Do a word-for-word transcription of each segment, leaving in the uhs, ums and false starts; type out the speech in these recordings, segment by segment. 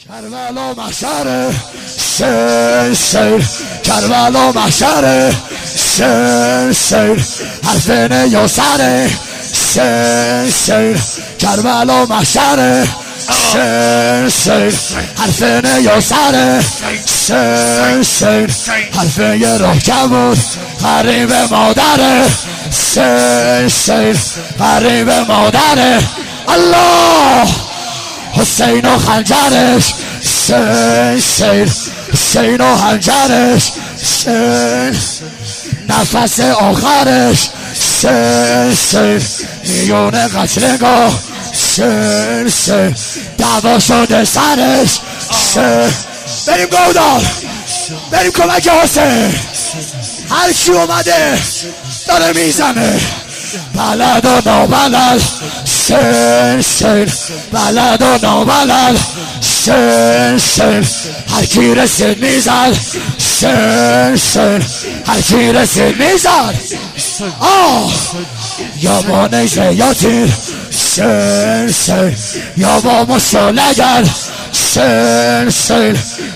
کربلا محشر سیر سیر کربلا محشر سیر سیر حرف نیاسر سیر سیر کربلا محشر سیر سیر حرف نیاسر سیر سیر حرف یه روح کبود غریب مادره سیر سیر غریب مادره الله حسین و خنجرش سیر سیر حسین و خنجرش سیر نفس آخرش سیر سیر میون قتلگاه سیر سیر دعوا شده سرش سیر بریم گودار بریم کمک حسین هر کی اومده داره میزنه بلد و نابلد سیر سیر بلد و نابلد سیر سیر هر کی رسید میزد سیر سیر هر کی رسید میزد آه یا با نیزه یا تیر سیر سیر یا با مشالگر سیر سیر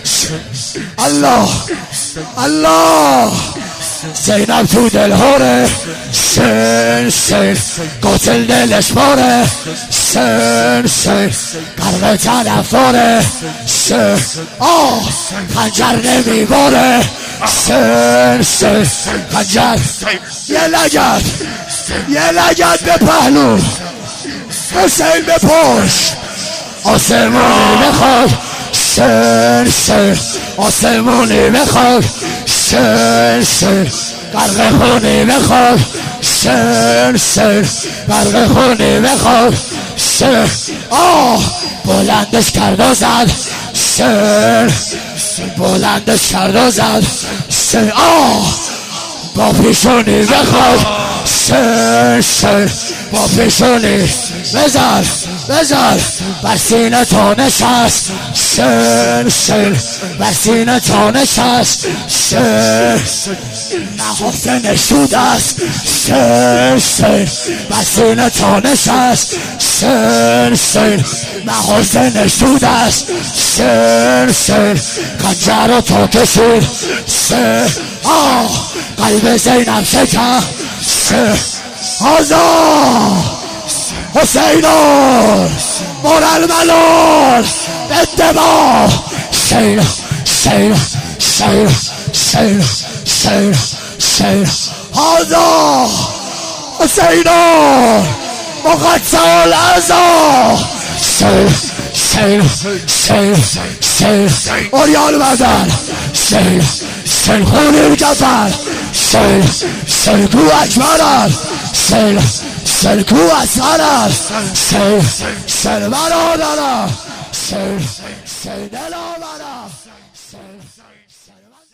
الله الله زینب تو دل هوره سیر سیر قاتل دلش باره سیر سیر قرق طرفداره سیر آه خنجر نمیباره سیر سیر خنجر یه لگد یه لگد به پهلو حسین به پشت آسمونی بخواد سیر سیر آسمونی بخواد سیر سیر غرق خونی بخواد سیر سیر غرق خونی بخواد سیر آه بلندش کرد و زد سیر بلندش کرد و زد سیر آه با پیشونی بخواد سیر سیر با پیشونی بزار بزار بر سینه تو نشست سیر سیر بر سینه تو نشست سیر نه حسین شود است سیر سیر بر سینه تو نشست سیر سیر نه حسین شود است سیر سیر خنجر رو تو کشید سیر آه قلب زینب شکن سیر آزاد حسینون مر الملول اتباع سیر سیر سیر سیر سیر سیر آزاد حسینون مقطع الاعضا سیر سیر سیر سیر اوریان بدن سیر سیر خونی جبل سیر سیر کو اکبرن سیر سیر کو اصغرن سیر سیر برادرن سیر سیر دل آورن سیر سیر